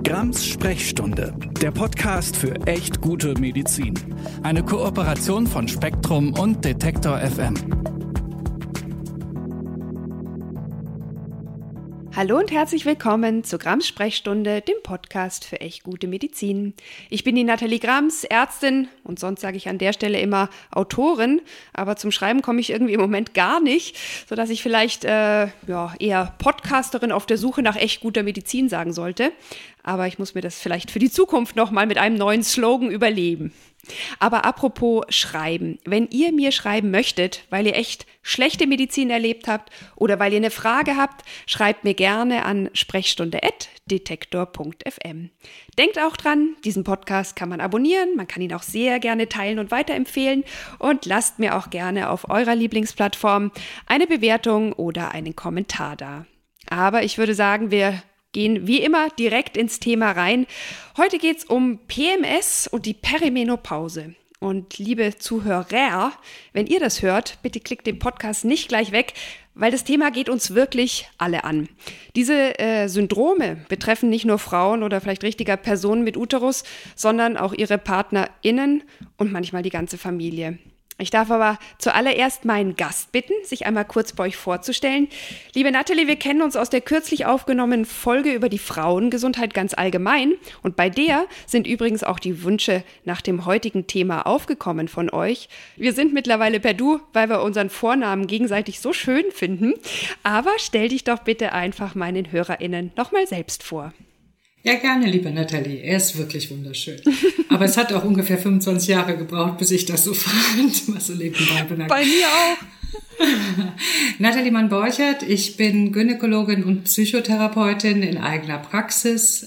Grams Sprechstunde, der Podcast für echt gute Medizin. Eine Kooperation von Spektrum und Detektor FM. Hallo und herzlich willkommen zu Grams Sprechstunde, dem Podcast für echt gute Medizin. Ich bin die Nathalie Grams, Ärztin und sonst sage ich an der Stelle immer Autorin, aber zum Schreiben komme ich irgendwie im Moment gar nicht, sodass ich vielleicht eher Podcasterin auf der Suche nach echt guter Medizin sagen sollte. Aber ich muss mir das vielleicht für die Zukunft nochmal mit einem neuen Slogan überlegen. Aber apropos Schreiben, wenn ihr mir schreiben möchtet, weil ihr echt schlechte Medizin erlebt habt oder weil ihr eine Frage habt, schreibt mir gerne an sprechstunde@detektor.fm. Denkt auch dran, diesen Podcast kann man abonnieren, man kann ihn auch sehr gerne teilen und weiterempfehlen und lasst mir auch gerne auf eurer Lieblingsplattform eine Bewertung oder einen Kommentar da. Aber ich würde sagen, wir gehen wie immer direkt ins Thema rein. Heute geht es um PMS und die Perimenopause. Und liebe Zuhörer, wenn ihr das hört, bitte klickt den Podcast nicht gleich weg, weil das Thema geht uns wirklich alle an. Diese Syndrome betreffen nicht nur Frauen oder vielleicht richtiger Personen mit Uterus, sondern auch ihre PartnerInnen und manchmal die ganze Familie. Ich darf aber zuallererst meinen Gast bitten, sich einmal kurz bei euch vorzustellen. Liebe Nathalie, wir kennen uns aus der kürzlich aufgenommenen Folge über die Frauengesundheit ganz allgemein. Und bei der sind übrigens auch die Wünsche nach dem heutigen Thema aufgekommen von euch. Wir sind mittlerweile per Du, weil wir unseren Vornamen gegenseitig so schön finden. Aber stell dich doch bitte einfach meinen HörerInnen nochmal selbst vor. Ja, gerne, liebe Nathalie. Er ist wirklich wunderschön. Aber es hat auch ungefähr 25 Jahre gebraucht, bis ich das so fand, was so nebenbei bemerkt. Bei mir auch. Nathalie Mann-Borchert, ich bin Gynäkologin und Psychotherapeutin in eigener Praxis,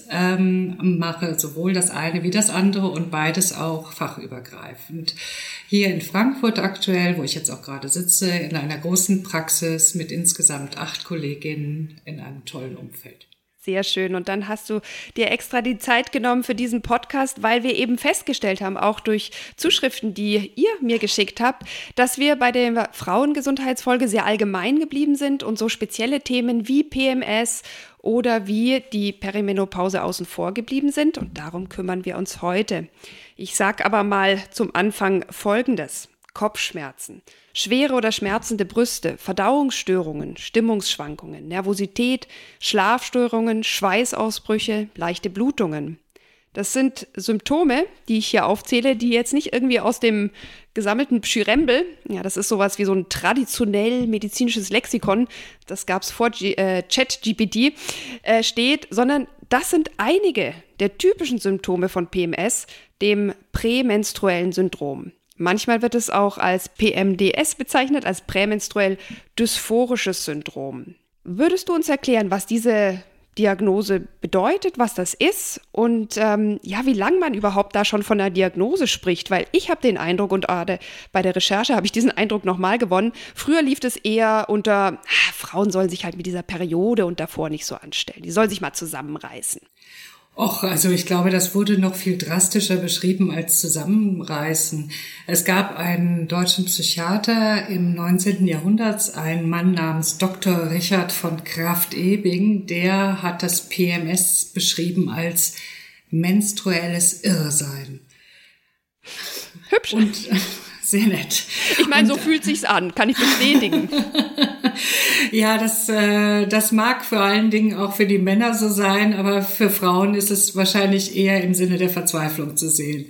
mache sowohl das eine wie das andere und beides auch fachübergreifend. Hier in Frankfurt aktuell, wo ich jetzt auch gerade sitze, in einer großen Praxis mit insgesamt 8 Kolleginnen in einem tollen Umfeld. Sehr schön. Und dann hast du dir extra die Zeit genommen für diesen Podcast, weil wir eben festgestellt haben, auch durch Zuschriften, die ihr mir geschickt habt, dass wir bei der Frauengesundheitsfolge sehr allgemein geblieben sind und so spezielle Themen wie PMS oder wie die Perimenopause außen vor geblieben sind. Und darum kümmern wir uns heute. Ich sage aber mal zum Anfang Folgendes. Kopfschmerzen, schwere oder schmerzende Brüste, Verdauungsstörungen, Stimmungsschwankungen, Nervosität, Schlafstörungen, Schweißausbrüche, leichte Blutungen. Das sind Symptome, die ich hier aufzähle, die jetzt nicht irgendwie aus dem gesammelten Pschyrembel, ja, das ist sowas wie so ein traditionell medizinisches Lexikon, das gab es vor ChatGPT, steht, sondern das sind einige der typischen Symptome von PMS, dem prämenstruellen Syndrom. Manchmal wird es auch als PMDS bezeichnet, als prämenstruell dysphorisches Syndrom. Würdest du uns erklären, was diese Diagnose bedeutet, was das ist und wie lange man überhaupt da schon von einer Diagnose spricht? Weil ich habe den Eindruck, und bei der Recherche habe ich diesen Eindruck nochmal gewonnen, früher lief es eher unter, Frauen sollen sich halt mit dieser Periode und davor nicht so anstellen. Die sollen sich mal zusammenreißen. Och, also ich glaube, das wurde noch viel drastischer beschrieben als zusammenreißen. Es gab einen deutschen Psychiater im 19. Jahrhundert, einen Mann namens Dr. Richard von Krafft-Ebing, der hat das PMS beschrieben als menstruelles Irrsein. Hübsch. Und sehr nett. Ich meine, so fühlt sich's an, kann ich bestätigen. Ja, das mag vor allen Dingen auch für die Männer so sein, aber für Frauen ist es wahrscheinlich eher im Sinne der Verzweiflung zu sehen.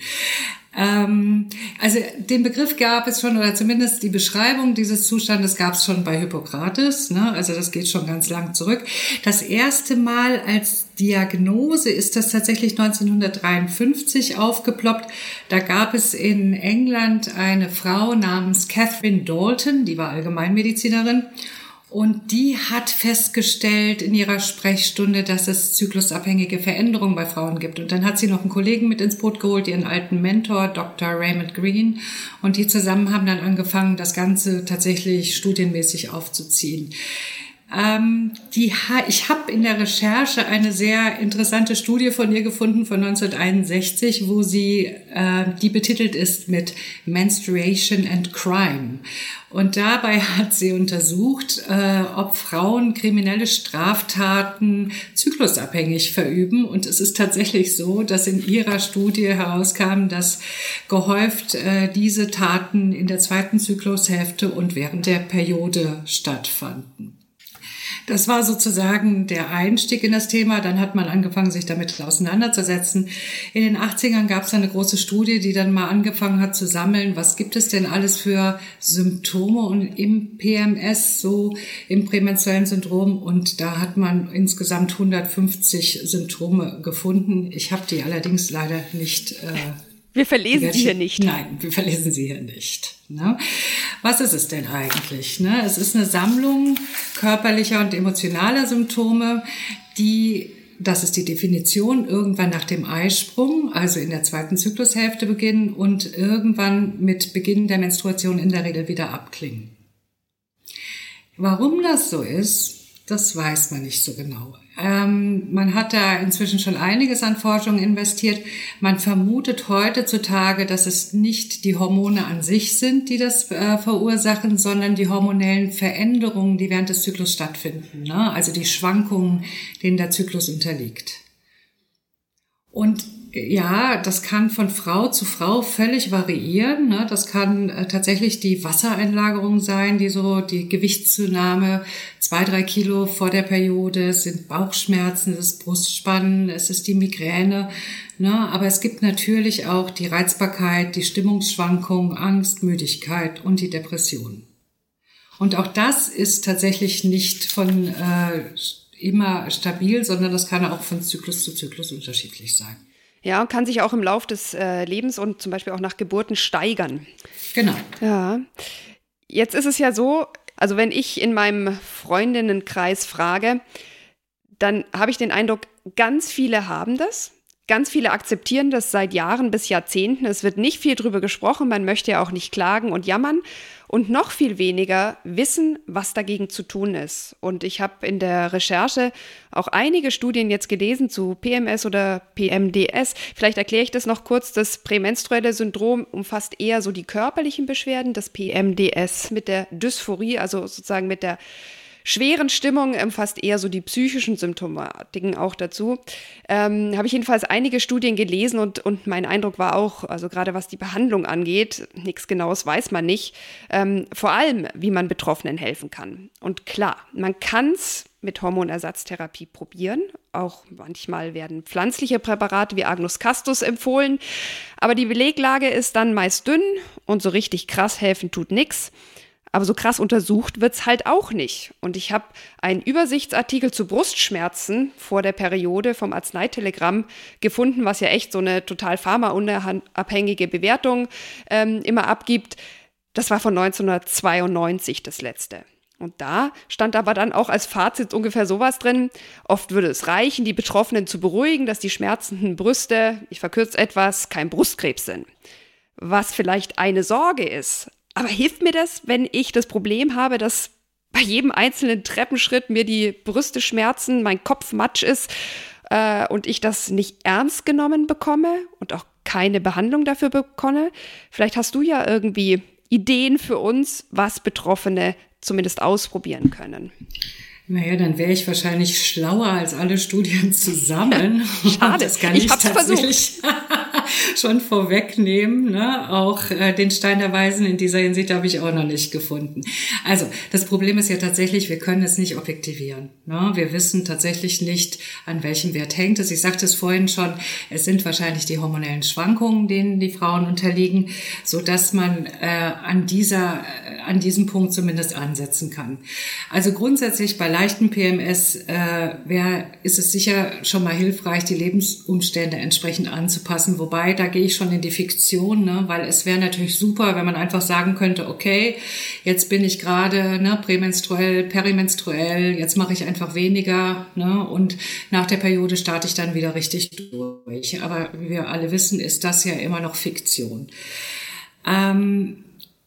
Also den Begriff gab es schon, oder zumindest die Beschreibung dieses Zustandes gab es schon bei Hippokrates, ne? Also das geht schon ganz lang zurück. Das erste Mal als Diagnose ist das tatsächlich 1953 aufgeploppt. Da gab es in England eine Frau namens Catherine Dalton, die war Allgemeinmedizinerin. Und die hat festgestellt in ihrer Sprechstunde, dass es zyklusabhängige Veränderungen bei Frauen gibt. Und dann hat sie noch einen Kollegen mit ins Boot geholt, ihren alten Mentor, Dr. Raymond Green. Und die zusammen haben dann angefangen, das Ganze tatsächlich studienmäßig aufzuziehen. Ich habe in der Recherche eine sehr interessante Studie von ihr gefunden von 1961, wo sie, die betitelt ist mit Menstruation and Crime. Und dabei hat sie untersucht, ob Frauen kriminelle Straftaten zyklusabhängig verüben. Und es ist tatsächlich so, dass in ihrer Studie herauskam, dass gehäuft diese Taten in der zweiten Zyklushälfte und während der Periode stattfanden. Das war sozusagen der Einstieg in das Thema. Dann hat man angefangen, sich damit auseinanderzusetzen. In den 80ern gab es eine große Studie, die dann mal angefangen hat zu sammeln, was gibt es denn alles für Symptome und im PMS, so im prämenstruellen Syndrom. Und da hat man insgesamt 150 Symptome gefunden. Ich habe die allerdings leider nicht. Wir verlesen sie hier nicht. Nein, wir verlesen sie hier nicht. Ne? Was ist es denn eigentlich? Ne? Es ist eine Sammlung körperlicher und emotionaler Symptome, die, das ist die Definition, irgendwann nach dem Eisprung, also in der zweiten Zyklushälfte beginnen und irgendwann mit Beginn der Menstruation in der Regel wieder abklingen. Warum das so ist, das weiß man nicht so genau. Man hat da inzwischen schon einiges an Forschung investiert. Man vermutet heutzutage, dass es nicht die Hormone an sich sind, die das verursachen, sondern die hormonellen Veränderungen, die während des Zyklus stattfinden, ne? Also die Schwankungen, denen der Zyklus unterliegt. Und ja, das kann von Frau zu Frau völlig variieren. Ne? Das kann tatsächlich die Wassereinlagerung sein, die Gewichtszunahme, 2-3 Kilo vor der Periode, es sind Bauchschmerzen, es ist Brustspannen, es ist die Migräne. Ne? Aber es gibt natürlich auch die Reizbarkeit, die Stimmungsschwankungen, Angst, Müdigkeit und die Depression. Und auch das ist tatsächlich nicht von immer stabil, sondern das kann auch von Zyklus zu Zyklus unterschiedlich sein. Ja, und kann sich auch im Lauf des Lebens und zum Beispiel auch nach Geburten steigern. Genau. Ja. Jetzt ist es ja so, also wenn ich in meinem Freundinnenkreis frage, dann habe ich den Eindruck, ganz viele haben das. Ganz viele akzeptieren das seit Jahren bis Jahrzehnten. Es wird nicht viel drüber gesprochen, man möchte ja auch nicht klagen und jammern. Und noch viel weniger wissen, was dagegen zu tun ist. Und ich habe in der Recherche auch einige Studien jetzt gelesen zu PMS oder PMDS. Vielleicht erkläre ich das noch kurz. Das prämenstruelle Syndrom umfasst eher so die körperlichen Beschwerden. Das PMDS mit der Dysphorie, also sozusagen mit der schweren Stimmung, umfasst eher so die psychischen Symptomatiken auch dazu. Habe ich jedenfalls einige Studien gelesen und mein Eindruck war auch, also gerade was die Behandlung angeht, nichts Genaues weiß man nicht, vor allem, wie man Betroffenen helfen kann. Und klar, man kann es mit Hormonersatztherapie probieren. Auch manchmal werden pflanzliche Präparate wie Agnus Castus empfohlen. Aber die Beleglage ist dann meist dünn und so richtig krass helfen tut nichts. Aber so krass untersucht wird's halt auch nicht. Und ich habe einen Übersichtsartikel zu Brustschmerzen vor der Periode vom Arzneitelegramm gefunden, was ja echt so eine total pharmaunabhängige Bewertung immer abgibt. Das war von 1992 das letzte. Und da stand aber dann auch als Fazit ungefähr sowas drin: Oft würde es reichen, die Betroffenen zu beruhigen, dass die schmerzenden Brüste, ich verkürze etwas, kein Brustkrebs sind. Was vielleicht eine Sorge ist. Aber hilft mir das, wenn ich das Problem habe, dass bei jedem einzelnen Treppenschritt mir die Brüste schmerzen, mein Kopf matsch ist und ich das nicht ernst genommen bekomme und auch keine Behandlung dafür bekomme? Vielleicht hast du ja irgendwie Ideen für uns, was Betroffene zumindest ausprobieren können. Naja, dann wäre ich wahrscheinlich schlauer als alle Studien zusammen. Schade, das kann ich hab's tatsächlich schon vorwegnehmen. Ne? Auch den Stein der Weisen in dieser Hinsicht habe ich auch noch nicht gefunden. Also das Problem ist ja tatsächlich, wir können es nicht objektivieren. Ne? Wir wissen tatsächlich nicht, an welchem Wert hängt es. Ich sagte es vorhin schon, es sind wahrscheinlich die hormonellen Schwankungen, denen die Frauen unterliegen, so dass man an diesem Punkt zumindest ansetzen kann. Also grundsätzlich bei leichten PMS ist es sicher schon mal hilfreich, die Lebensumstände entsprechend anzupassen. Wobei, da gehe ich schon in die Fiktion, ne? Weil es wäre natürlich super, wenn man einfach sagen könnte, okay, jetzt bin ich gerade prämenstruell, perimenstruell, jetzt mache ich einfach weniger, ne? Und nach der Periode starte ich dann wieder richtig durch. Aber wie wir alle wissen, ist das ja immer noch Fiktion.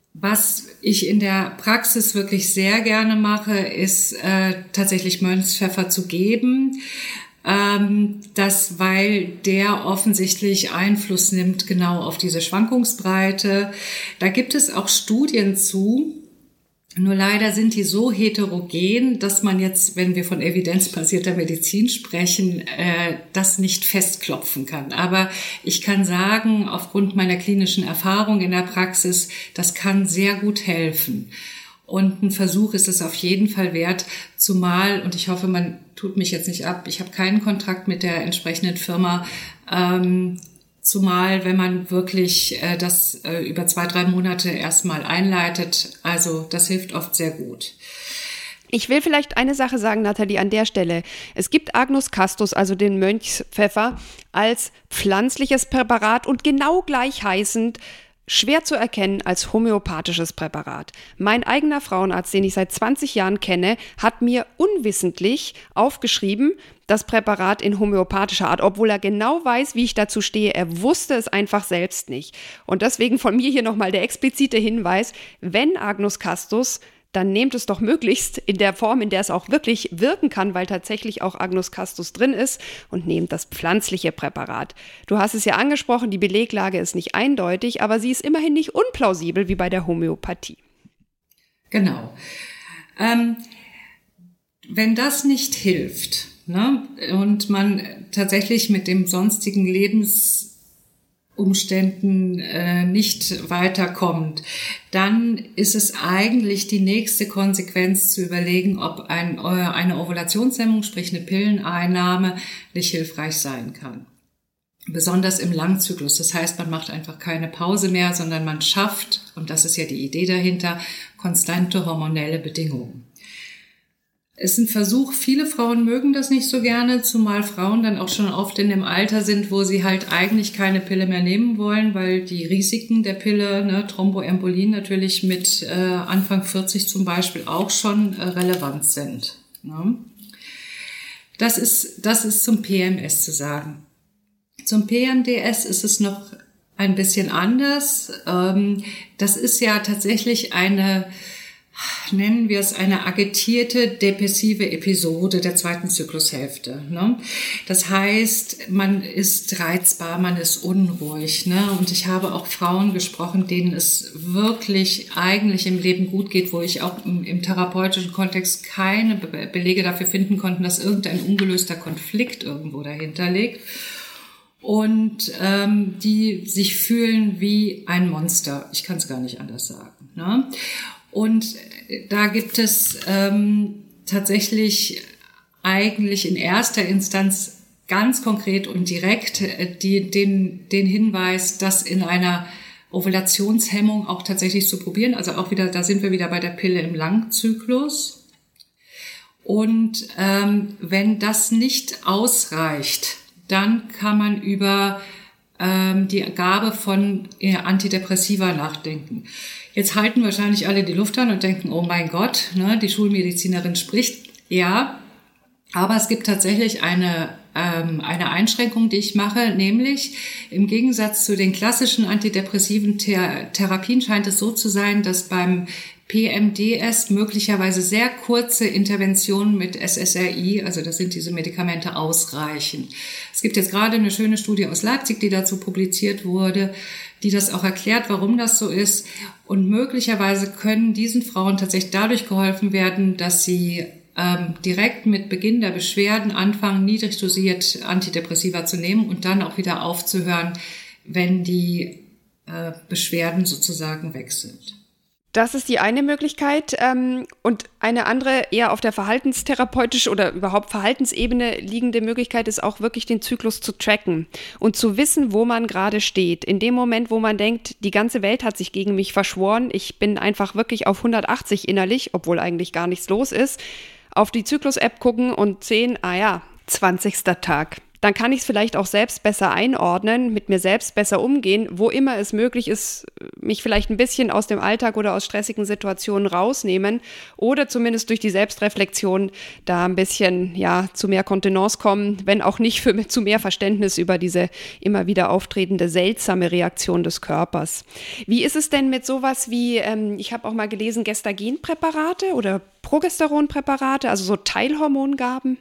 Was ich in der Praxis wirklich sehr gerne mache, ist tatsächlich Mönchspfeffer zu geben. Weil der offensichtlich Einfluss nimmt genau auf diese Schwankungsbreite. Da gibt es auch Studien zu. Nur leider sind die so heterogen, dass man jetzt, wenn wir von evidenzbasierter Medizin sprechen, das nicht festklopfen kann. Aber ich kann sagen, aufgrund meiner klinischen Erfahrung in der Praxis, das kann sehr gut helfen. Und ein Versuch ist es auf jeden Fall wert, zumal, und ich hoffe, man tut mich jetzt nicht ab, ich habe keinen Kontrakt mit der entsprechenden Firma, zumal wenn man wirklich das über 2-3 Monate erstmal einleitet. Also das hilft oft sehr gut. Ich will vielleicht eine Sache sagen, Nathalie, an der Stelle. Es gibt Agnus castus, also den Mönchspfeffer, als pflanzliches Präparat und genau gleich heißend, schwer zu erkennen als homöopathisches Präparat. Mein eigener Frauenarzt, den ich seit 20 Jahren kenne, hat mir unwissentlich aufgeschrieben, das Präparat in homöopathischer Art, obwohl er genau weiß, wie ich dazu stehe. Er wusste es einfach selbst nicht. Und deswegen von mir hier nochmal der explizite Hinweis, wenn Agnus castus, dann nehmt es doch möglichst in der Form, in der es auch wirklich wirken kann, weil tatsächlich auch Agnus castus drin ist, und nehmt das pflanzliche Präparat. Du hast es ja angesprochen, die Beleglage ist nicht eindeutig, aber sie ist immerhin nicht unplausibel wie bei der Homöopathie. Genau. Wenn das nicht hilft, ne, und man tatsächlich mit dem sonstigen Lebensumständen nicht weiterkommt, dann ist es eigentlich die nächste Konsequenz zu überlegen, ob eine Ovulationshemmung, sprich eine Pilleneinnahme, nicht hilfreich sein kann. Besonders im Langzyklus. Das heißt, man macht einfach keine Pause mehr, sondern man schafft, und das ist ja die Idee dahinter, konstante hormonelle Bedingungen. Es ist ein Versuch, viele Frauen mögen das nicht so gerne, zumal Frauen dann auch schon oft in dem Alter sind, wo sie halt eigentlich keine Pille mehr nehmen wollen, weil die Risiken der Pille, ne, Thromboembolien natürlich mit Anfang 40 zum Beispiel auch schon relevant sind. Ne? Das ist zum PMS zu sagen. Zum PMDS ist es noch ein bisschen anders. Das ist ja tatsächlich nennen wir es eine agitierte depressive Episode der zweiten Zyklushälfte. Ne? Das heißt, man ist reizbar, man ist unruhig. Ne? Und ich habe auch Frauen gesprochen, denen es wirklich eigentlich im Leben gut geht, wo ich auch im therapeutischen Kontext keine Belege dafür finden konnte, dass irgendein ungelöster Konflikt irgendwo dahinter liegt. Und die sich fühlen wie ein Monster. Ich kann es gar nicht anders sagen. Ne? Und da gibt es tatsächlich eigentlich in erster Instanz ganz konkret und direkt den Hinweis, das in einer Ovulationshemmung auch tatsächlich zu probieren. Also auch wieder, da sind wir wieder bei der Pille im Langzyklus. Und wenn das nicht ausreicht, dann kann man über die Gabe von Antidepressiva nachdenken. Jetzt halten wahrscheinlich alle die Luft an und denken, oh mein Gott, ne, die Schulmedizinerin spricht. Ja, aber es gibt tatsächlich eine Einschränkung, die ich mache, nämlich im Gegensatz zu den klassischen antidepressiven Therapien scheint es so zu sein, dass beim PMDS möglicherweise sehr kurze Interventionen mit SSRI, also das sind diese Medikamente, ausreichen. Es gibt jetzt gerade eine schöne Studie aus Leipzig, die dazu publiziert wurde, die das auch erklärt, warum das so ist. Und möglicherweise können diesen Frauen tatsächlich dadurch geholfen werden, dass sie direkt mit Beginn der Beschwerden anfangen, niedrig dosiert Antidepressiva zu nehmen und dann auch wieder aufzuhören, wenn die Beschwerden sozusagen weg sind. Das ist die eine Möglichkeit, und eine andere, eher auf der verhaltenstherapeutisch oder überhaupt Verhaltensebene liegende Möglichkeit ist auch wirklich den Zyklus zu tracken und zu wissen, wo man gerade steht. In dem Moment, wo man denkt, die ganze Welt hat sich gegen mich verschworen, ich bin einfach wirklich auf 180 innerlich, obwohl eigentlich gar nichts los ist, auf die Zyklus-App gucken und sehen, 20. Tag. dann kann ich es vielleicht auch selbst besser einordnen, mit mir selbst besser umgehen, wo immer es möglich ist, mich vielleicht ein bisschen aus dem Alltag oder aus stressigen Situationen rausnehmen oder zumindest durch die Selbstreflexion da ein bisschen zu mehr Kontenance kommen, wenn auch nicht zu mehr Verständnis über diese immer wieder auftretende seltsame Reaktion des Körpers. Wie ist es denn mit sowas wie, ich habe auch mal gelesen, Gestagenpräparate oder Progesteronpräparate, also so Teilhormongaben?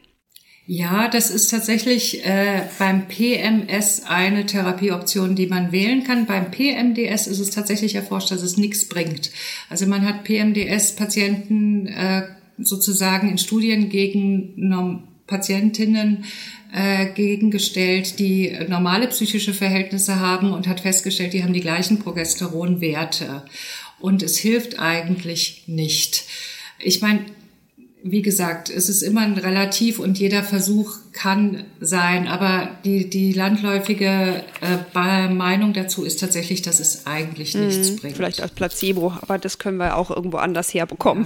Ja, das ist tatsächlich beim PMS eine Therapieoption, die man wählen kann. Beim PMDS ist es tatsächlich erforscht, dass es nichts bringt. Also man hat PMDS-Patienten sozusagen in Studien gegen Patientinnen gegengestellt, die normale psychische Verhältnisse haben und hat festgestellt, die haben die gleichen Progesteronwerte. Und es hilft eigentlich nicht. Ich meine, wie gesagt, es ist immer ein Relativ und jeder Versuch kann sein, aber die landläufige Meinung dazu ist tatsächlich, dass es eigentlich nichts bringt. Vielleicht als Placebo, aber das können wir auch irgendwo anders herbekommen.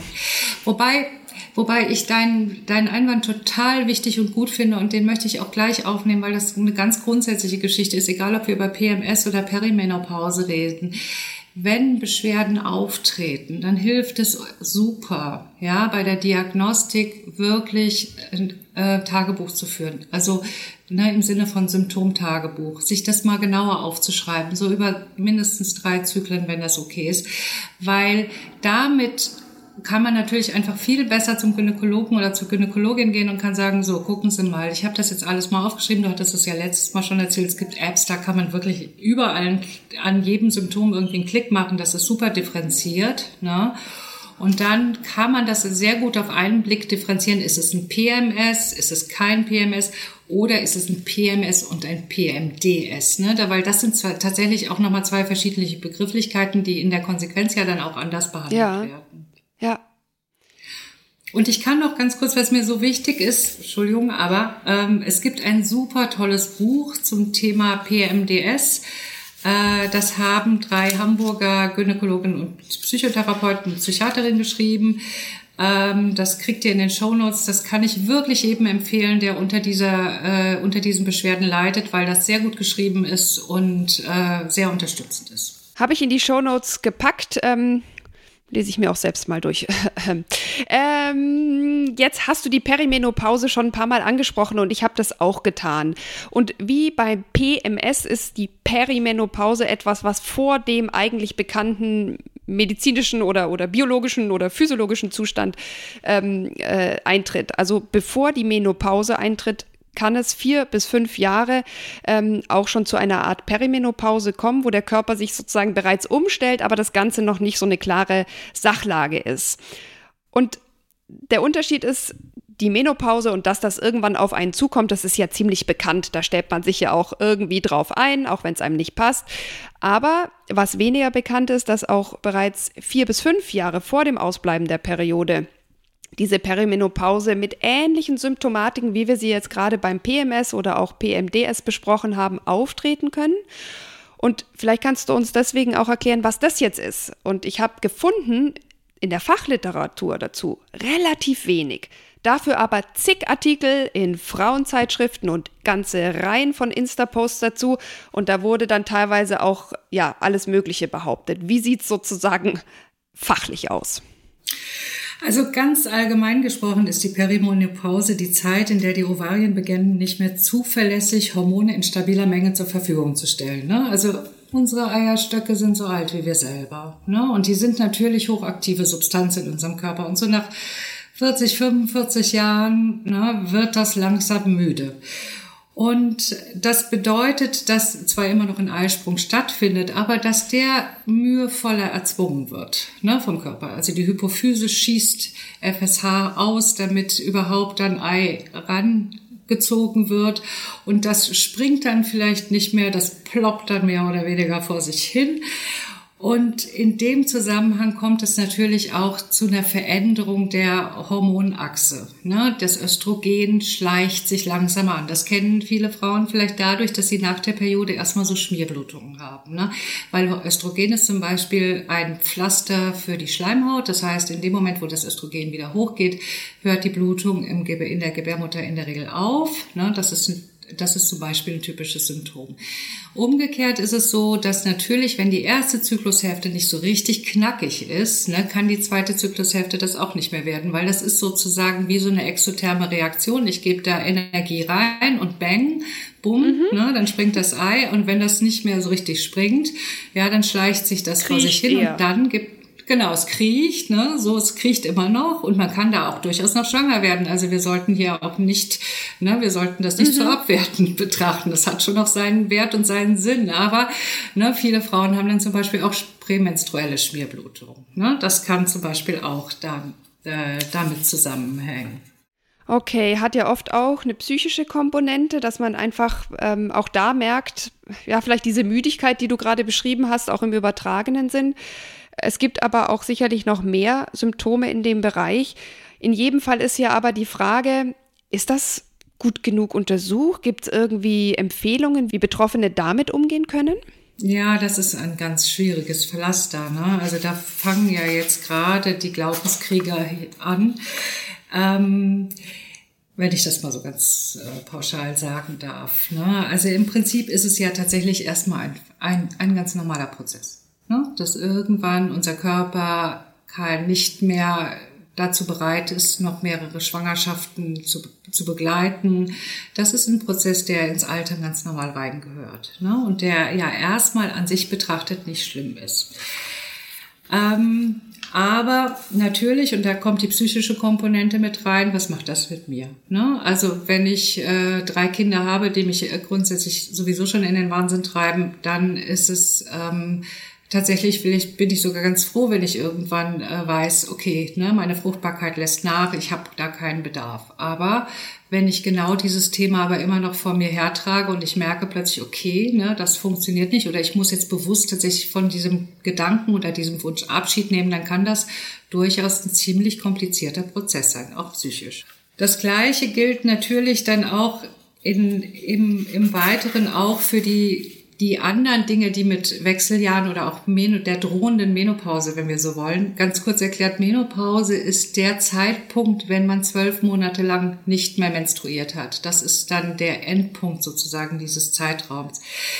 Ja. Wobei ich deinen Einwand total wichtig und gut finde und den möchte ich auch gleich aufnehmen, weil das eine ganz grundsätzliche Geschichte ist, egal ob wir über PMS oder Perimenopause reden. Wenn Beschwerden auftreten, dann hilft es super, bei der Diagnostik wirklich Tagebuch zu führen. Also im Sinne von Symptomtagebuch, sich das mal genauer aufzuschreiben, so über mindestens 3 Zyklen, wenn das okay ist, weil damit kann man natürlich einfach viel besser zum Gynäkologen oder zur Gynäkologin gehen und kann sagen, so, gucken Sie mal, ich habe das jetzt alles mal aufgeschrieben, du hattest es ja letztes Mal schon erzählt, es gibt Apps, da kann man wirklich überall an jedem Symptom irgendwie einen Klick machen, das ist super differenziert, ne? Und dann kann man das sehr gut auf einen Blick differenzieren, ist es ein PMS, ist es kein PMS oder ist es ein PMS und ein PMDS, ne? Weil das sind tatsächlich auch nochmal 2 verschiedene Begrifflichkeiten, die in der Konsequenz ja dann auch anders behandelt werden. Ja. Und ich kann noch ganz kurz, was mir so wichtig ist, Entschuldigung, aber es gibt ein super tolles Buch zum Thema PMDS. Das haben 3 Hamburger Gynäkologen und Psychotherapeuten und Psychiaterinnen geschrieben. Das kriegt ihr in den Shownotes. Das kann ich wirklich jedem empfehlen, der unter diesen Beschwerden leidet, weil das sehr gut geschrieben ist und sehr unterstützend ist. Habe ich in die Shownotes gepackt. Lese ich mir auch selbst mal durch. Jetzt hast du die Perimenopause schon ein paar Mal angesprochen und ich habe das auch getan. Und wie bei PMS ist die Perimenopause etwas, was vor dem eigentlich bekannten medizinischen oder biologischen oder physiologischen Zustand eintritt. Also bevor die Menopause eintritt, kann es 4 bis 5 Jahre auch schon zu einer Art Perimenopause kommen, wo der Körper sich sozusagen bereits umstellt, aber das Ganze noch nicht so eine klare Sachlage ist. Und der Unterschied ist, die Menopause und dass das irgendwann auf einen zukommt, das ist ja ziemlich bekannt. Da stellt man sich ja auch irgendwie drauf ein, auch wenn es einem nicht passt. Aber was weniger bekannt ist, dass auch bereits 4 bis 5 Jahre vor dem Ausbleiben der Periode diese Perimenopause mit ähnlichen Symptomatiken, wie wir sie jetzt gerade beim PMS oder auch PMDS besprochen haben, auftreten können. Und vielleicht kannst du uns deswegen auch erklären, was das jetzt ist. Und ich habe gefunden in der Fachliteratur dazu relativ wenig. Dafür aber zig Artikel in Frauenzeitschriften und ganze Reihen von Insta-Posts dazu. Und da wurde dann teilweise auch alles Mögliche behauptet. Wie sieht es sozusagen fachlich aus? Also ganz allgemein gesprochen ist die Perimenopause die Zeit, in der die Ovarien beginnen, nicht mehr zuverlässig Hormone in stabiler Menge zur Verfügung zu stellen. Ne? Also unsere Eierstöcke sind so alt wie wir selber. Ne? Und die sind natürlich hochaktive Substanzen in unserem Körper. Und so nach 40, 45 Jahren wird das langsam müde. Und das bedeutet, dass zwar immer noch ein Eisprung stattfindet, aber dass der mühevoller erzwungen wird vom Körper. Also die Hypophyse schießt FSH aus, damit überhaupt ein Ei rangezogen wird. Und das springt dann vielleicht nicht mehr, das ploppt dann mehr oder weniger vor sich hin. Und in dem Zusammenhang kommt es natürlich auch zu einer Veränderung der Hormonachse. Das Östrogen schleicht sich langsam an. Das kennen viele Frauen vielleicht dadurch, dass sie nach der Periode erstmal so Schmierblutungen haben. Weil Östrogen ist zum Beispiel ein Pflaster für die Schleimhaut. Das heißt, in dem Moment, wo das Östrogen wieder hochgeht, hört die Blutung in der Gebärmutter in der Regel auf. Das ist Das ist zum Beispiel ein typisches Symptom. Umgekehrt ist es so, dass natürlich, wenn die erste Zyklushälfte nicht so richtig knackig ist, ne, kann die zweite Zyklushälfte das auch nicht mehr werden, weil das ist sozusagen wie so eine exotherme Reaktion. Ich gebe da Energie rein und bang, bumm, ne, dann springt das Ei, und wenn das nicht mehr so richtig springt, ja, dann schleicht sich das vor sich hin und dann Genau, es kriecht, ne, so, es kriecht immer noch, und man kann da auch durchaus noch schwanger werden. Also wir sollten hier auch nicht, ne, wir sollten das nicht so abwertend betrachten. Das hat schon noch seinen Wert und seinen Sinn. Aber, ne, viele Frauen haben dann zum Beispiel auch prämenstruelle Schmierblutung. Ne, das kann zum Beispiel auch damit zusammenhängen. Okay, hat ja oft auch eine psychische Komponente, dass man einfach auch da merkt, ja, vielleicht diese Müdigkeit, die du gerade beschrieben hast, auch im übertragenen Sinn. Es gibt aber auch sicherlich noch mehr Symptome in dem Bereich. In jedem Fall ist ja aber die Frage, ist das gut genug untersucht? Gibt es irgendwie Empfehlungen, wie Betroffene damit umgehen können? Ja, das ist ein ganz schwieriges Pflaster, ne? Also da fangen ja jetzt gerade die Glaubenskriege an. Wenn ich das mal so ganz pauschal sagen darf, ne? Also im Prinzip ist es ja tatsächlich erstmal ein ganz normaler Prozess. Dass irgendwann unser Körper nicht mehr dazu bereit ist, noch mehrere Schwangerschaften zu begleiten. Das ist ein Prozess, der ins Alter ganz normal reingehört, ne? Und der ja erstmal an sich betrachtet nicht schlimm ist. Aber natürlich, und da kommt die psychische Komponente mit rein, was macht das mit mir? Ne? Also wenn ich 3 Kinder habe, die mich grundsätzlich sowieso schon in den Wahnsinn treiben, dann ist es tatsächlich bin ich sogar ganz froh, wenn ich irgendwann weiß, okay, ne, meine Fruchtbarkeit lässt nach, ich habe da keinen Bedarf. Aber wenn ich genau dieses Thema aber immer noch vor mir hertrage und ich merke plötzlich, okay, ne, das funktioniert nicht, oder ich muss jetzt bewusst tatsächlich von diesem Gedanken oder diesem Wunsch Abschied nehmen, dann kann das durchaus ein ziemlich komplizierter Prozess sein, auch psychisch. Das Gleiche gilt natürlich dann auch im Weiteren auch für die anderen Dinge, die mit Wechseljahren oder auch der drohenden Menopause, wenn wir so wollen. Ganz kurz erklärt, Menopause ist der Zeitpunkt, wenn man 12 Monate lang nicht mehr menstruiert hat. Das ist dann der Endpunkt sozusagen dieses Zeitraums,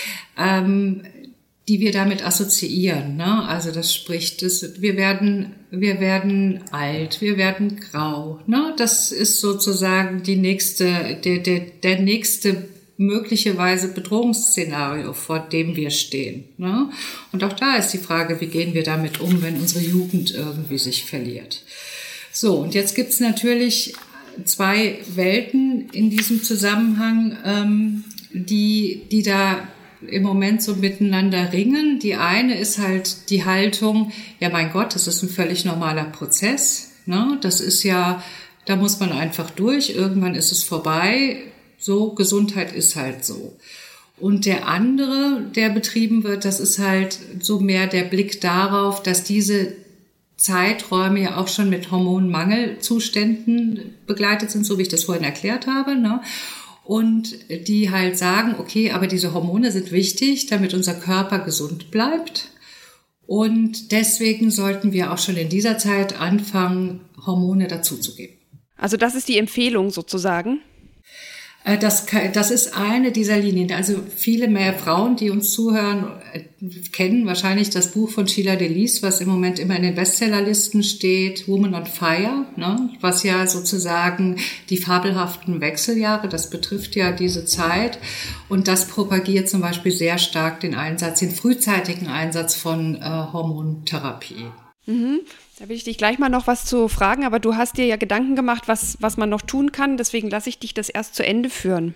die wir damit assoziieren, ne? Also das spricht, wir werden alt, wir werden grau, ne? Das ist sozusagen der nächste möglicherweise Bedrohungsszenario, vor dem wir stehen, ne? Und auch da ist die Frage, wie gehen wir damit um, wenn unsere Jugend irgendwie sich verliert. So, und jetzt gibt's natürlich 2 Welten in diesem Zusammenhang, die da im Moment so miteinander ringen. Die eine ist halt die Haltung, ja mein Gott, das ist ein völlig normaler Prozess, ne? Das ist ja, da muss man einfach durch, irgendwann ist es vorbei. So, Gesundheit ist halt so. Und der andere, der betrieben wird, das ist halt so mehr der Blick darauf, dass diese Zeiträume ja auch schon mit Hormonmangelzuständen begleitet sind, so wie ich das vorhin erklärt habe, ne? Und die halt sagen, okay, aber diese Hormone sind wichtig, damit unser Körper gesund bleibt. Und deswegen sollten wir auch schon in dieser Zeit anfangen, Hormone dazuzugeben. Also das ist die Empfehlung sozusagen? Das ist eine dieser Linien. Also viele mehr Frauen, die uns zuhören, kennen wahrscheinlich das Buch von Sheila Delis, was im Moment immer in den Bestsellerlisten steht, Woman on Fire, ne? Was ja sozusagen die fabelhaften Wechseljahre, das betrifft ja diese Zeit. Und das propagiert zum Beispiel sehr stark den frühzeitigen Einsatz von Hormontherapie. Mhm. Da will ich dich gleich mal noch was zu fragen, aber du hast dir ja Gedanken gemacht, was man noch tun kann, deswegen lasse ich dich das erst zu Ende führen.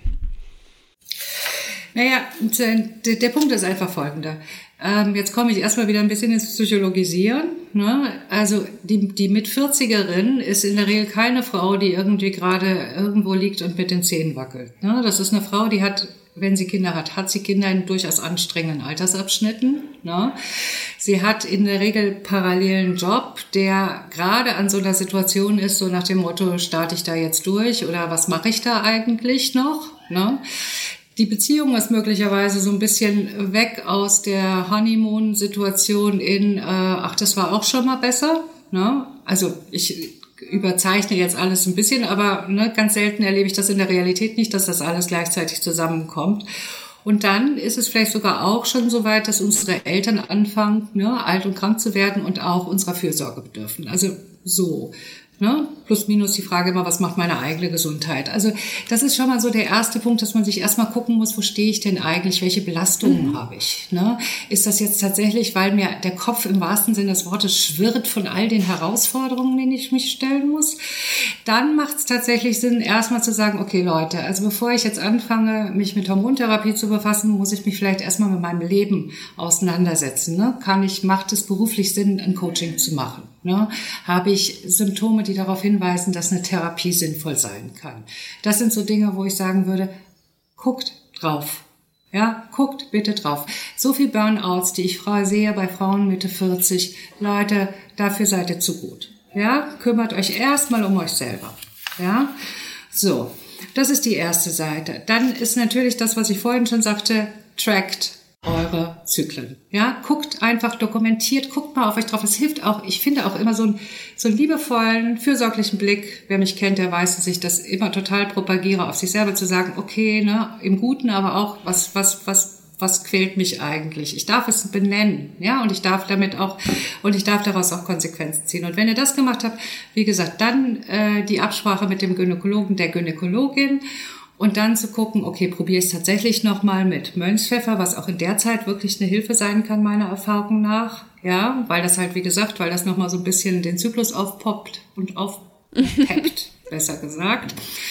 Naja, der Punkt ist einfach folgender. Jetzt komme ich erstmal wieder ein bisschen ins Psychologisieren, ne? Also die Mit-40erin ist in der Regel keine Frau, die irgendwie gerade irgendwo liegt und mit den Zähnen wackelt, ne? Das ist eine Frau, die hat, wenn sie Kinder hat sie Kinder in durchaus anstrengenden Altersabschnitten, ne? Sie hat in der Regel parallelen Job, der gerade an so einer Situation ist, so nach dem Motto, starte ich da jetzt durch oder was mache ich da eigentlich noch, ne? Die Beziehung ist möglicherweise so ein bisschen weg aus der Honeymoon-Situation in, das war auch schon mal besser, ne? Also ich überzeichne jetzt alles ein bisschen, aber ganz selten erlebe ich das in der Realität nicht, dass das alles gleichzeitig zusammenkommt. Und dann ist es vielleicht sogar auch schon so weit, dass unsere Eltern anfangen, alt und krank zu werden und auch unserer Fürsorge bedürfen. Also so. Plus minus die Frage immer, was macht meine eigene Gesundheit? Also das ist schon mal so der erste Punkt, dass man sich erstmal gucken muss, wo stehe ich denn eigentlich, welche Belastungen habe ich? Ist das jetzt tatsächlich, weil mir der Kopf im wahrsten Sinne des Wortes schwirrt von all den Herausforderungen, denen ich mich stellen muss? Dann macht es tatsächlich Sinn, erstmal zu sagen, okay Leute, also bevor ich jetzt anfange, mich mit Hormontherapie zu befassen, muss ich mich vielleicht erstmal mit meinem Leben auseinandersetzen. Macht es beruflich Sinn, ein Coaching zu machen? Habe ich Symptome, die darauf hinweisen, dass eine Therapie sinnvoll sein kann? Das sind so Dinge, wo ich sagen würde, guckt drauf. Ja, guckt bitte drauf. So viel Burnouts, die ich sehe bei Frauen Mitte 40, Leute, dafür seid ihr zu gut. Ja, kümmert euch erstmal um euch selber. Ja, so, das ist die erste Seite. Dann ist natürlich das, was ich vorhin schon sagte, trackt eure Zyklen. Ja, guckt einfach, dokumentiert, guckt mal auf euch drauf. Es hilft auch, ich finde auch immer so einen liebevollen, fürsorglichen Blick. Wer mich kennt, der weiß, dass ich das immer total propagiere, auf sich selber zu sagen, okay, im Guten, aber auch, was quält mich eigentlich? Ich darf es benennen, ja, und ich darf daraus auch Konsequenzen ziehen. Und wenn ihr das gemacht habt, wie gesagt, dann die Absprache mit dem Gynäkologen, der Gynäkologin. Und dann zu gucken, okay, probiere ich es tatsächlich nochmal mit Mönchspfeffer, was auch in der Zeit wirklich eine Hilfe sein kann, meiner Erfahrung nach. Ja, weil das halt, wie gesagt, weil das nochmal so ein bisschen den Zyklus aufpoppt und aufpeppt, besser gesagt.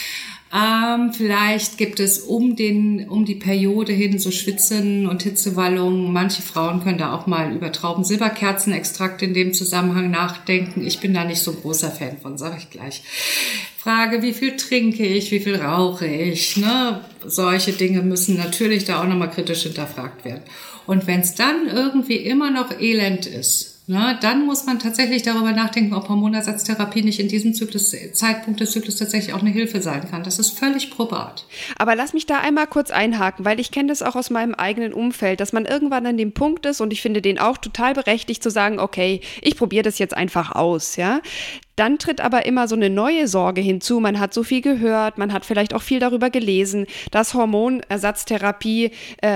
Vielleicht gibt es um die Periode hin so Schwitzen und Hitzewallungen. Manche Frauen können da auch mal über Traubensilberkerzenextrakt in dem Zusammenhang nachdenken. Ich bin da nicht so ein großer Fan von, sage ich gleich. Frage, wie viel trinke ich, wie viel rauche ich? Solche Dinge müssen natürlich da auch nochmal kritisch hinterfragt werden. Und wenn es dann irgendwie immer noch elend ist, dann muss man tatsächlich darüber nachdenken, ob Hormonersatztherapie nicht in diesem Zeitpunkt des Zyklus tatsächlich auch eine Hilfe sein kann. Das ist völlig probat. Aber lass mich da einmal kurz einhaken, weil ich kenne das auch aus meinem eigenen Umfeld, dass man irgendwann an dem Punkt ist und ich finde den auch total berechtigt zu sagen, okay, ich probiere das jetzt einfach aus, ja. Dann tritt aber immer so eine neue Sorge hinzu. Man hat so viel gehört, man hat vielleicht auch viel darüber gelesen, dass Hormonersatztherapie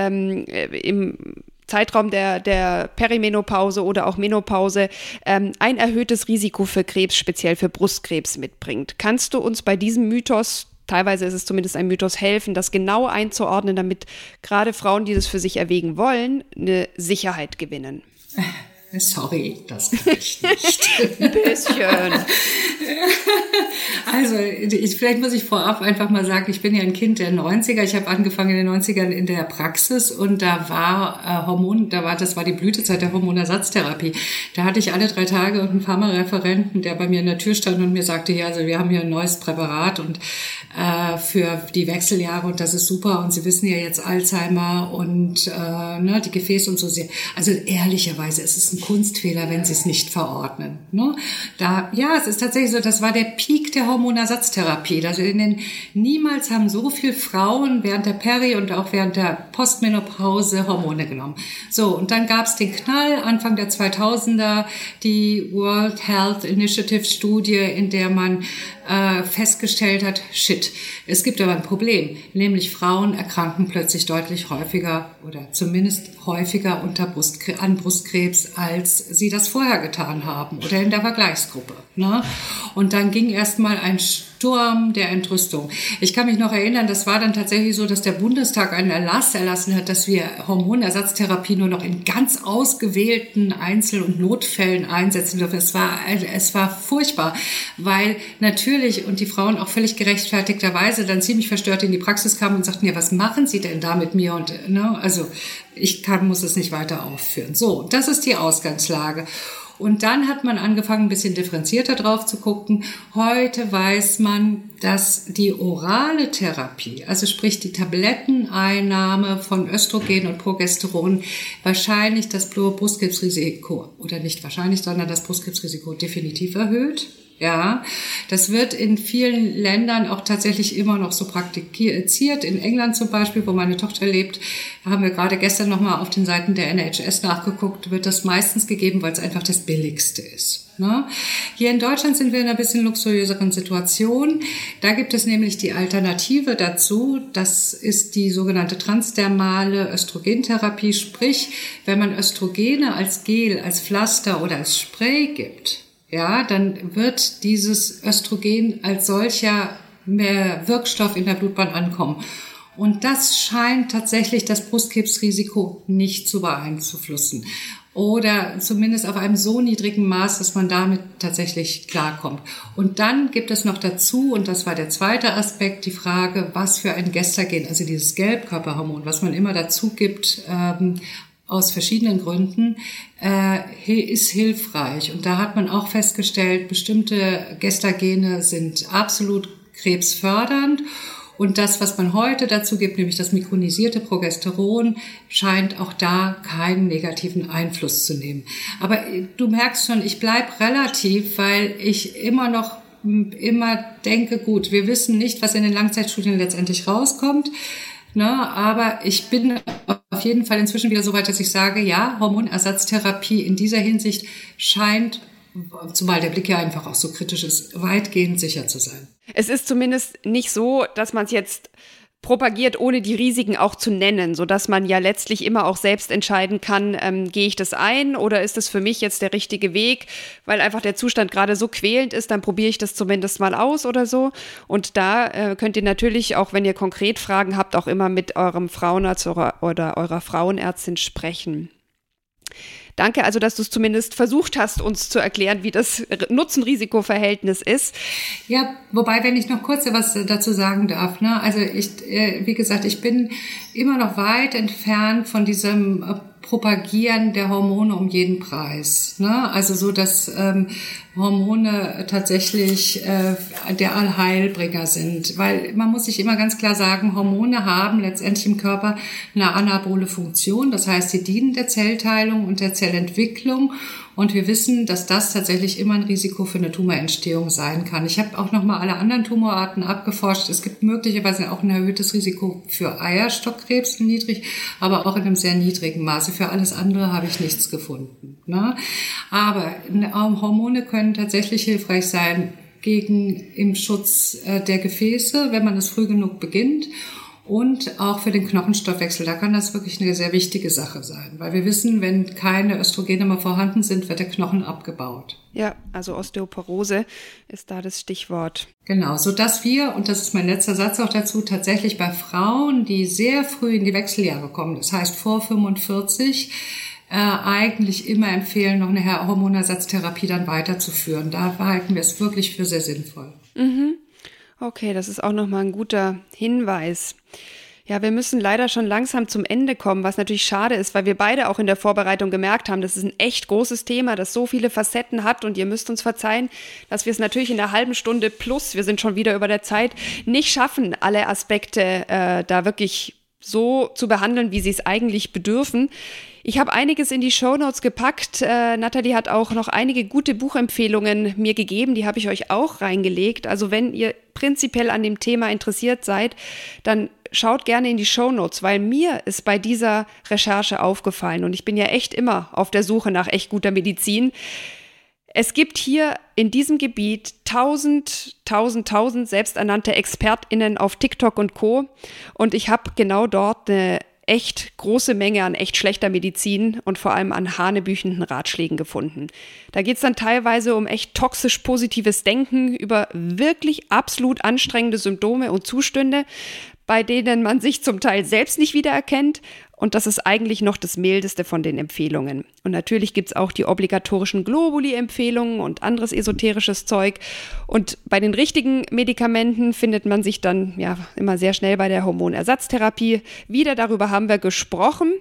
im Zeitraum der Perimenopause oder auch Menopause ein erhöhtes Risiko für Krebs, speziell für Brustkrebs mitbringt. Kannst du uns bei diesem Mythos, teilweise ist es zumindest ein Mythos, helfen, das genau einzuordnen, damit gerade Frauen, die das für sich erwägen wollen, eine Sicherheit gewinnen? Sorry, das kann ich nicht. Ein bisschen. Also, vielleicht muss ich vorab einfach mal sagen, ich bin ja ein Kind der 90er. Ich habe angefangen in den 90ern in der Praxis und da war das war die Blütezeit der Hormonersatztherapie. Da hatte ich alle 3 Tage einen Pharmareferenten, der bei mir in der Tür stand und mir sagte, ja, also wir haben hier ein neues Präparat und für die Wechseljahre und das ist super und Sie wissen ja jetzt Alzheimer und die Gefäße und so sehr. Also ehrlicherweise, es ist ein Kunstfehler, wenn Sie es nicht verordnen. Es ist tatsächlich so, das war der Peak der Hormonersatztherapie. Also niemals haben so viele Frauen während der Peri- und auch während der Postmenopause Hormone genommen. So, und dann gab es den Knall, Anfang der 2000er, die World Health Initiative Studie, in der man festgestellt hat, shit, es gibt aber ein Problem, nämlich Frauen erkranken plötzlich deutlich häufiger oder zumindest häufiger an Brustkrebs, als sie das vorher getan haben oder in der Vergleichsgruppe. Und dann ging erstmal ein Sturm der Entrüstung. Ich kann mich noch erinnern, das war dann tatsächlich so, dass der Bundestag einen Erlass erlassen hat, dass wir Hormonersatztherapie nur noch in ganz ausgewählten Einzel- und Notfällen einsetzen dürfen. Es war furchtbar, weil natürlich und die Frauen auch völlig gerechtfertigterweise dann ziemlich verstört in die Praxis kamen und sagten, ja, was machen Sie denn da mit mir? Und also muss es nicht weiter aufführen. So, das ist die Ausgangslage. Und dann hat man angefangen, ein bisschen differenzierter drauf zu gucken. Heute weiß man, dass die orale Therapie, also sprich die Tabletteneinnahme von Östrogen und Progesteron, wahrscheinlich das Brustkrebsrisiko, oder nicht wahrscheinlich, sondern das Brustkrebsrisiko definitiv erhöht. Ja, das wird in vielen Ländern auch tatsächlich immer noch so praktiziert. In England zum Beispiel, wo meine Tochter lebt, haben wir gerade gestern nochmal auf den Seiten der NHS nachgeguckt, wird das meistens gegeben, weil es einfach das Billigste ist. Ne? Hier in Deutschland sind wir in einer bisschen luxuriöseren Situation. Da gibt es nämlich die Alternative dazu. Das ist die sogenannte transdermale Östrogentherapie. Sprich, wenn man Östrogene als Gel, als Pflaster oder als Spray gibt, ja, dann wird dieses Östrogen als solcher mehr Wirkstoff in der Blutbahn ankommen. Und das scheint tatsächlich das Brustkrebsrisiko nicht zu beeinflussen. Oder zumindest auf einem so niedrigen Maß, dass man damit tatsächlich klarkommt. Und dann gibt es noch dazu, und das war der zweite Aspekt, die Frage, was für ein Gestagen, also dieses Gelbkörperhormon, was man immer dazu gibt, aus verschiedenen Gründen, ist hilfreich. Und da hat man auch festgestellt, bestimmte Gestagene sind absolut krebsfördernd. Und das, was man heute dazu gibt, nämlich das mikronisierte Progesteron, scheint auch da keinen negativen Einfluss zu nehmen. Aber du merkst schon, ich bleib relativ, weil ich immer denke, gut, wir wissen nicht, was in den Langzeitstudien letztendlich rauskommt. Ne, aber ich bin auf jeden Fall inzwischen wieder so weit, dass ich sage, ja, Hormonersatztherapie in dieser Hinsicht scheint, zumal der Blick ja einfach auch so kritisch ist, weitgehend sicher zu sein. Es ist zumindest nicht so, dass man es jetzt propagiert, ohne die Risiken auch zu nennen, sodass man ja letztlich immer auch selbst entscheiden kann, gehe ich das ein oder ist das für mich jetzt der richtige Weg, weil einfach der Zustand gerade so quälend ist, dann probiere ich das zumindest mal aus oder so. Und da könnt ihr natürlich, auch wenn ihr konkret Fragen habt, auch immer mit eurem Frauenarzt oder eurer Frauenärztin sprechen. Danke also, dass du es zumindest versucht hast, uns zu erklären, wie das Nutzen-Risiko-Verhältnis ist. Ja, wobei, wenn ich noch kurz was dazu sagen darf, ne? Also wie gesagt, ich bin immer noch weit entfernt von diesem Propagieren der Hormone um jeden Preis, ne? Also so, dass Hormone tatsächlich der Allheilbringer sind, weil man muss sich immer ganz klar sagen, Hormone haben letztendlich im Körper eine anabole Funktion, das heißt, sie dienen der Zellteilung und der Zellentwicklung. Und wir wissen, dass das tatsächlich immer ein Risiko für eine Tumorentstehung sein kann. Ich habe auch nochmal alle anderen Tumorarten abgeforscht. Es gibt möglicherweise auch ein erhöhtes Risiko für Eierstockkrebs, niedrig, aber auch in einem sehr niedrigen Maße. Für alles andere habe ich nichts gefunden. Ne? Aber Hormone können tatsächlich hilfreich sein im Schutz der Gefäße, wenn man es früh genug beginnt. Und auch für den Knochenstoffwechsel, da kann das wirklich eine sehr wichtige Sache sein. Weil wir wissen, wenn keine Östrogene mehr vorhanden sind, wird der Knochen abgebaut. Ja, also Osteoporose ist da das Stichwort. Genau, sodass wir, und das ist mein letzter Satz auch dazu, tatsächlich bei Frauen, die sehr früh in die Wechseljahre kommen, das heißt vor 45, eigentlich immer empfehlen, noch eine Hormonersatztherapie dann weiterzuführen. Da halten wir es wirklich für sehr sinnvoll. Mhm. Okay, das ist auch nochmal ein guter Hinweis. Ja, wir müssen leider schon langsam zum Ende kommen, was natürlich schade ist, weil wir beide auch in der Vorbereitung gemerkt haben, das ist ein echt großes Thema, das so viele Facetten hat und ihr müsst uns verzeihen, dass wir es natürlich in einer halben Stunde plus, wir sind schon wieder über der Zeit, nicht schaffen, alle Aspekte da wirklich so zu behandeln, wie sie es eigentlich bedürfen. Ich habe einiges in die Shownotes gepackt. Nathalie hat auch noch einige gute Buchempfehlungen mir gegeben, die habe ich euch auch reingelegt. Also wenn ihr prinzipiell an dem Thema interessiert seid, dann schaut gerne in die Shownotes, weil mir ist bei dieser Recherche aufgefallen und ich bin ja echt immer auf der Suche nach echt guter Medizin. Es gibt hier in diesem Gebiet 1000 selbsternannte ExpertInnen auf TikTok und Co. Und ich habe genau dort eine echt große Menge an echt schlechter Medizin und vor allem an hanebüchenden Ratschlägen gefunden. Da geht es dann teilweise um echt toxisch positives Denken, über wirklich absolut anstrengende Symptome und Zustände, bei denen man sich zum Teil selbst nicht wiedererkennt. Und das ist eigentlich noch das mildeste von den Empfehlungen. Und natürlich gibt es auch die obligatorischen Globuli-Empfehlungen und anderes esoterisches Zeug. Und bei den richtigen Medikamenten findet man sich dann ja immer sehr schnell bei der Hormonersatztherapie wieder. Darüber haben wir gesprochen.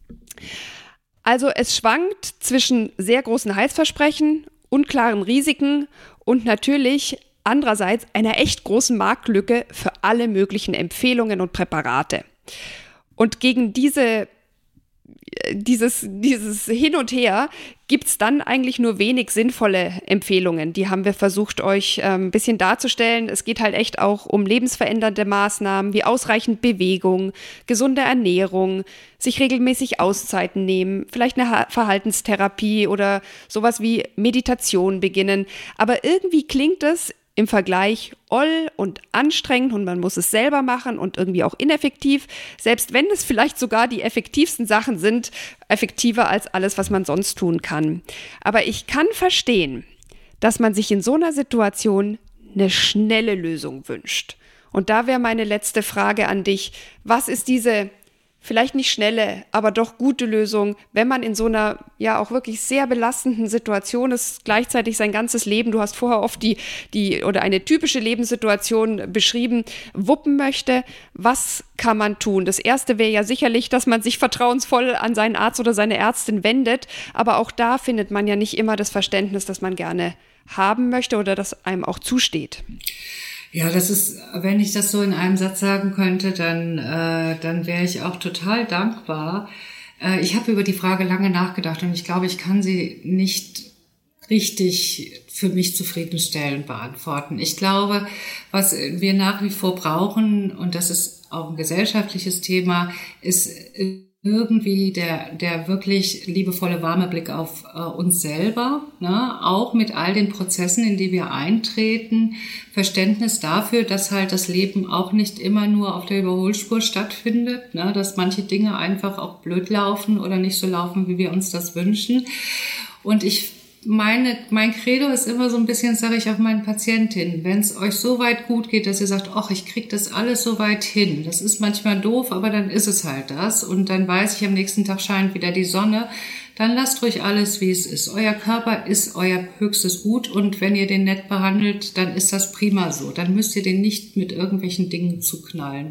Also es schwankt zwischen sehr großen Heilsversprechen, unklaren Risiken und natürlich andererseits einer echt großen Marktlücke für alle möglichen Empfehlungen und Präparate. Und gegen diese dieses Hin und Her gibt es dann eigentlich nur wenig sinnvolle Empfehlungen. Die haben wir versucht, euch ein bisschen darzustellen. Es geht halt echt auch um lebensverändernde Maßnahmen wie ausreichend Bewegung, gesunde Ernährung, sich regelmäßig Auszeiten nehmen, vielleicht eine Verhaltenstherapie oder sowas wie Meditation beginnen. Aber irgendwie klingt es im Vergleich oll und anstrengend und man muss es selber machen und irgendwie auch ineffektiv, selbst wenn es vielleicht sogar die effektivsten Sachen sind, effektiver als alles, was man sonst tun kann. Aber ich kann verstehen, dass man sich in so einer Situation eine schnelle Lösung wünscht. Und da wäre meine letzte Frage an dich. Was ist diese vielleicht nicht schnelle, aber doch gute Lösung, wenn man in so einer ja auch wirklich sehr belastenden Situation ist, gleichzeitig sein ganzes Leben, du hast vorher oft die oder eine typische Lebenssituation beschrieben, wuppen möchte? Was kann man tun? Das Erste wäre ja sicherlich, dass man sich vertrauensvoll an seinen Arzt oder seine Ärztin wendet, aber auch da findet man ja nicht immer das Verständnis, das man gerne haben möchte oder das einem auch zusteht. Ja, das ist, wenn ich das so in einem Satz sagen könnte, dann wäre ich auch total dankbar. Ich habe über die Frage lange nachgedacht und ich glaube, ich kann sie nicht richtig für mich zufriedenstellend beantworten. Ich glaube, was wir nach wie vor brauchen, und das ist auch ein gesellschaftliches Thema, ist irgendwie der wirklich liebevolle, warme Blick auf uns selber, ne? Auch mit all den Prozessen, in die wir eintreten, Verständnis dafür, dass halt das Leben auch nicht immer nur auf der Überholspur stattfindet, ne? Dass manche Dinge einfach auch blöd laufen oder nicht so laufen, wie wir uns das wünschen. Und mein Credo ist immer so ein bisschen, sage ich auch meinen Patientinnen, wenn es euch so weit gut geht, dass ihr sagt, ach, ich krieg das alles so weit hin. Das ist manchmal doof, aber dann ist es halt das. Und dann weiß ich, am nächsten Tag scheint wieder die Sonne. Dann lasst ruhig alles, wie es ist. Euer Körper ist euer höchstes Gut und wenn ihr den nett behandelt, dann ist das prima so. Dann müsst ihr den nicht mit irgendwelchen Dingen zuknallen.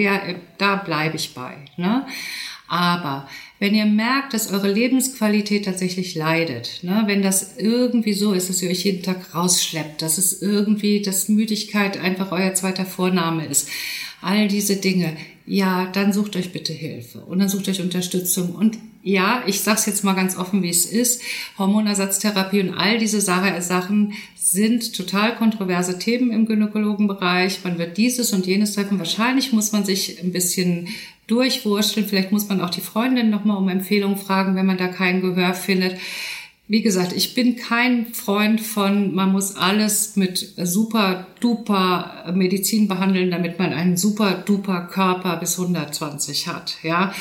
Da bleibe ich bei, ne? Aber wenn ihr merkt, dass eure Lebensqualität tatsächlich leidet, ne, wenn das irgendwie so ist, dass ihr euch jeden Tag rausschleppt, dass es irgendwie, dass Müdigkeit einfach euer zweiter Vorname ist, all diese Dinge, ja, dann sucht euch bitte Hilfe und dann sucht euch Unterstützung. Und ja, ich sag's jetzt mal ganz offen, wie es ist, Hormonersatztherapie und all diese Sachen sind total kontroverse Themen im Gynäkologenbereich. Man wird dieses und jenes treffen. Wahrscheinlich muss man sich ein bisschen durchwursteln. Vielleicht muss man auch die Freundin nochmal um Empfehlung fragen, wenn man da kein Gehör findet. Wie gesagt, ich bin kein Freund von, man muss alles mit super duper Medizin behandeln, damit man einen super duper Körper bis 120 hat, ja.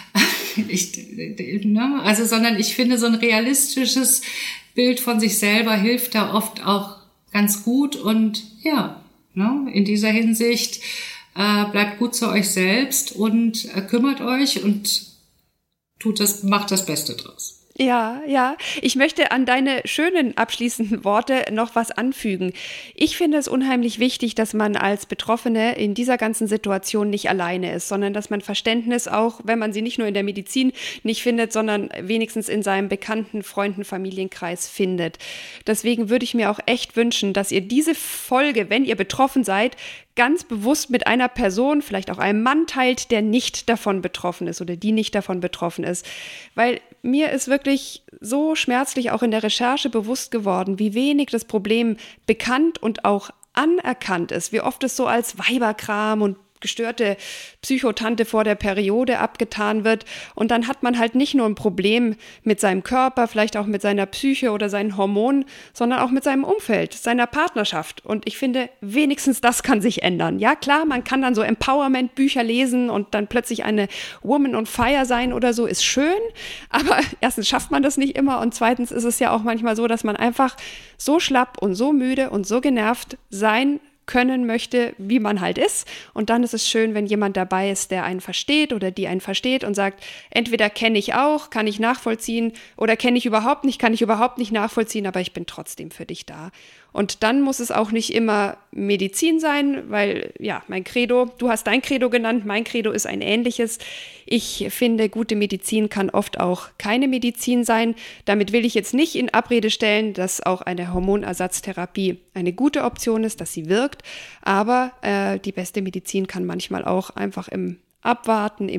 Sondern ich finde, so ein realistisches Bild von sich selber hilft da oft auch ganz gut und ja, ne, in dieser Hinsicht bleibt gut zu euch selbst und kümmert euch und macht das Beste draus. Ja. Ich möchte an deine schönen abschließenden Worte noch was anfügen. Ich finde es unheimlich wichtig, dass man als Betroffene in dieser ganzen Situation nicht alleine ist, sondern dass man Verständnis auch, wenn man sie nicht nur in der Medizin nicht findet, sondern wenigstens in seinem bekannten Freunden, Familienkreis findet. Deswegen würde ich mir auch echt wünschen, dass ihr diese Folge, wenn ihr betroffen seid, ganz bewusst mit einer Person, vielleicht auch einem Mann teilt, der nicht davon betroffen ist oder die nicht davon betroffen ist. Weil mir ist wirklich so schmerzlich auch in der Recherche bewusst geworden, wie wenig das Problem bekannt und auch anerkannt ist, wie oft es so als Weiberkram und gestörte Psychotante vor der Periode abgetan wird. Und dann hat man halt nicht nur ein Problem mit seinem Körper, vielleicht auch mit seiner Psyche oder seinen Hormonen, sondern auch mit seinem Umfeld, seiner Partnerschaft. Und ich finde, wenigstens das kann sich ändern. Ja, klar, man kann dann so Empowerment-Bücher lesen und dann plötzlich eine Woman on Fire sein oder so, ist schön. Aber erstens schafft man das nicht immer und zweitens ist es ja auch manchmal so, dass man einfach so schlapp und so müde und so genervt sein können möchte, wie man halt ist. Und dann ist es schön, wenn jemand dabei ist, der einen versteht oder die einen versteht und sagt, entweder kenne ich auch, kann ich nachvollziehen oder kenne ich überhaupt nicht, kann ich überhaupt nicht nachvollziehen, aber ich bin trotzdem für dich da. Und dann muss es auch nicht immer Medizin sein, weil, ja, mein Credo, du hast dein Credo genannt, mein Credo ist ein ähnliches. Ich finde, gute Medizin kann oft auch keine Medizin sein. Damit will ich jetzt nicht in Abrede stellen, dass auch eine Hormonersatztherapie eine gute Option ist, dass sie wirkt. Aber die beste Medizin kann manchmal auch einfach im Abwarten, im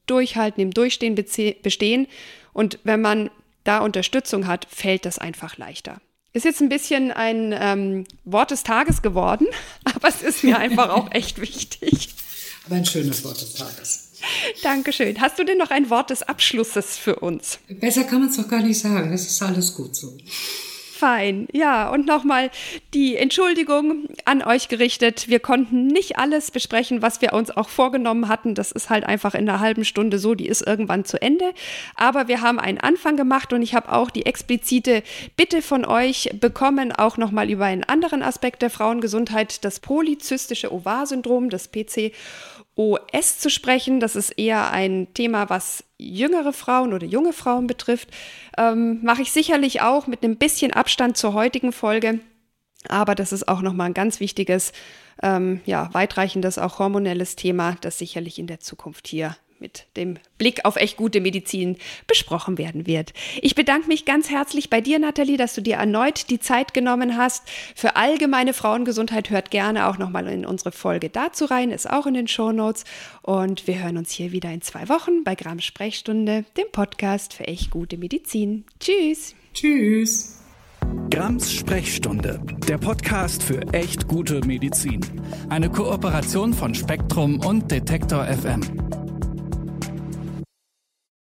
Durchhalten, im Durchstehen bestehen. Und wenn man da Unterstützung hat, fällt das einfach leichter. Ist jetzt ein bisschen ein Wort des Tages geworden, aber es ist mir einfach auch echt wichtig. Aber ein schönes Wort des Tages. Dankeschön. Hast du denn noch ein Wort des Abschlusses für uns? Besser kann man es doch gar nicht sagen. Das ist alles gut so. Fein, ja, und nochmal die Entschuldigung an euch gerichtet. Wir konnten nicht alles besprechen, was wir uns auch vorgenommen hatten. Das ist halt einfach in einer halben Stunde so, die ist irgendwann zu Ende. Aber wir haben einen Anfang gemacht und ich habe auch die explizite Bitte von euch bekommen, auch nochmal über einen anderen Aspekt der Frauengesundheit, das polyzystische Ovar-Syndrom, das PCOS zu sprechen. Das ist eher ein Thema, was jüngere Frauen oder junge Frauen betrifft. Mache ich sicherlich auch mit einem bisschen Abstand zur heutigen Folge. Aber das ist auch nochmal ein ganz wichtiges, weitreichendes, auch hormonelles Thema, das sicherlich in der Zukunft hier mit dem Blick auf echt gute Medizin besprochen werden wird. Ich bedanke mich ganz herzlich bei dir, Nathalie, dass du dir erneut die Zeit genommen hast. Für allgemeine Frauengesundheit hört gerne auch nochmal in unsere Folge dazu rein, ist auch in den Shownotes. Und wir hören uns hier wieder in 2 Wochen bei Grams Sprechstunde, dem Podcast für echt gute Medizin. Tschüss. Tschüss. Grams Sprechstunde, der Podcast für echt gute Medizin. Eine Kooperation von Spektrum und Detektor FM.